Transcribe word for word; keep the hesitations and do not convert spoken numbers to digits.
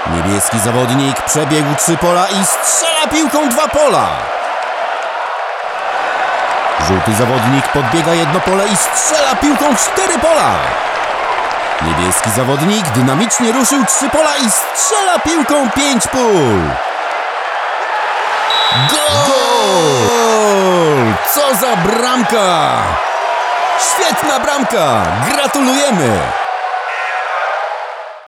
Niebieski zawodnik przebiegł trzy pola i strzela piłką dwa pola. Żółty zawodnik podbiega jedno pole i strzela piłką cztery pola. Niebieski zawodnik dynamicznie ruszył trzy pola i strzela piłką pięć pól. Gol! Co za bramka! Świetna bramka! Gratulujemy!